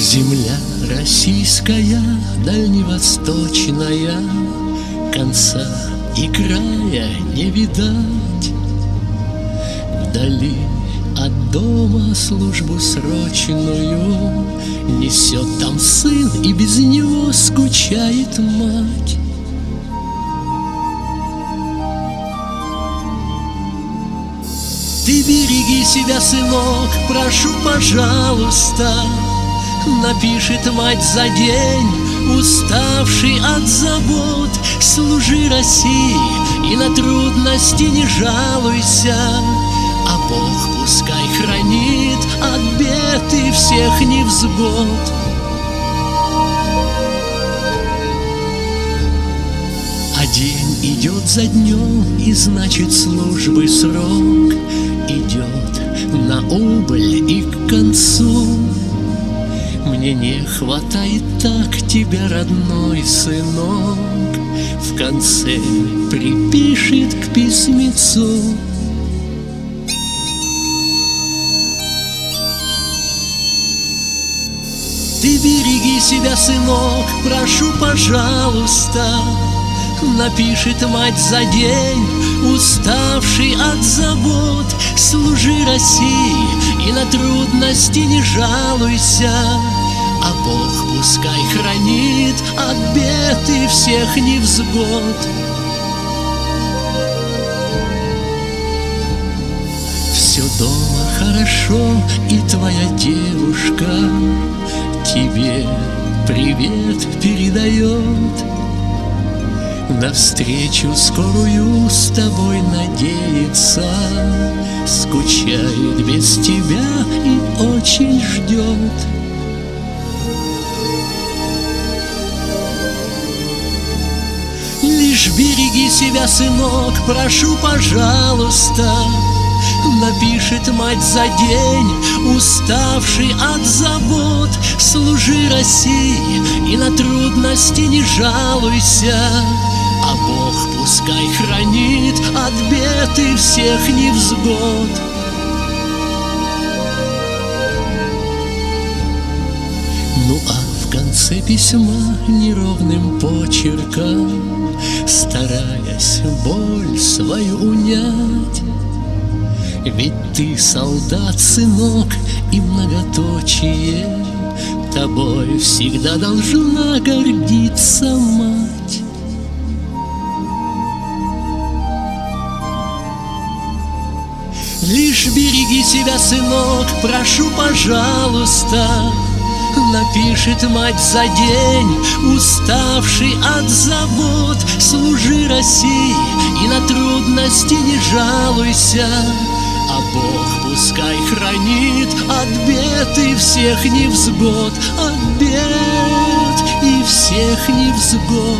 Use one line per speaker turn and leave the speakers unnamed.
Земля российская, дальневосточная, конца и края не видать. Вдали от дома службу срочную несет там сын, и без него скучает мать. Ты береги себя, сынок, прошу, пожалуйста. Напишет мать за день, уставший от забот. Служи России и на трудности не жалуйся, а Бог пускай хранит от бед и всех невзгод. А день идет за днем, и значит службы срок идет на убыль и к концу. Мне не хватает так тебя, родной сынок, в конце припишет к письмецу. Ты береги себя, сынок, прошу, пожалуйста. Напишет мать за день, уставший от забот. Служи России и на трудности не жалуйся, а Бог пускай хранит от бед и всех невзгод. Все дома хорошо, и твоя девушка тебе привет передает. Навстречу скорую с тобой надеется, скучает без тебя и очень ждет. Лишь береги себя, сынок, прошу, пожалуйста. Напишет мать за день, уставший от забот. Служи России и на трудности не жалуйся, а Бог пускай хранит от бед и всех невзгод. Ну а в конце письма неровным почерком, стараясь боль свою унять, ведь ты солдат, сынок, и многоточие, тобой всегда должна гордиться мать. Лишь береги себя, сынок, прошу, пожалуйста. Напишет мать за день, уставший от забот. Служи России и на трудности не жалуйся, а Бог пускай хранит от бед и всех невзгод, от бед и всех невзгод.